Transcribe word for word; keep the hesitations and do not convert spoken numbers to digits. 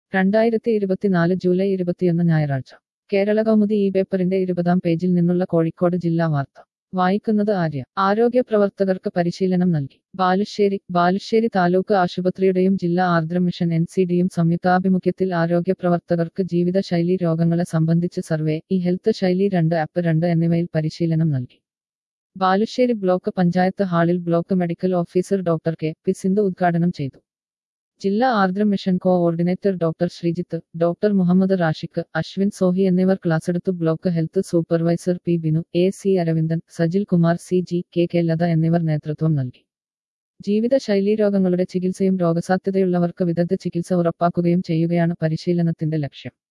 രണ്ടായിരത്തി ഇരുപത്തിനാല് ജൂലൈ ഇരുപത്തിയൊന്ന് ഞായറാഴ്ച കേരള കൗമുദി ഈ പേപ്പറിന്റെ ഇരുപതാം പേജിൽ നിന്നുള്ള കോഴിക്കോട് ജില്ലാ വാർത്ത വായിക്കുന്നത് ആര്യ. ആരോഗ്യ പ്രവർത്തകർക്ക് പരിശീലനം നൽകി. ബാലുശ്ശേരി. ബാലുശ്ശേരി താലൂക്ക് ആശുപത്രിയുടെയും ജില്ലാ ആർദ്രം മിഷൻ എൻ സി ഡിയും സംയുക്താഭിമുഖ്യത്തിൽ ആരോഗ്യ പ്രവർത്തകർക്ക് ജീവിതശൈലി രോഗങ്ങളെ സംബന്ധിച്ച് സർവേ, ഇ ഹെൽത്ത് ശൈലി രണ്ട് ആപ്പ് രണ്ട് എന്നിവയിൽ പരിശീലനം നൽകി. ബാലുശ്ശേരി ബ്ലോക്ക് പഞ്ചായത്ത് ഹാളിൽ block medical officer doctor K P Sindhu ഉദ്ഘാടനം ചെയ്തു. ജില്ലാ Aardram mission coordinator doctor Sreejith, doctor Muhammad Rashiq, Ashwin Sohi എന്നിവർ ക്ലാസെടുത്തു. Block health supervisor P Binu, A C Aravindan, Sajil Kumar, C G K K Latha എന്നിവർ നേതൃത്വം നൽകി. ജീവിതശൈലീ രോഗങ്ങളുടെ ചികിത്സയും രോഗസാധ്യതയുള്ളവർക്ക് വിദഗ്ധ ചികിത്സ ഉറപ്പാക്കുകയും ചെയ്യുകയാണ് പരിശീലനത്തിന്റെ ലക്ഷ്യം.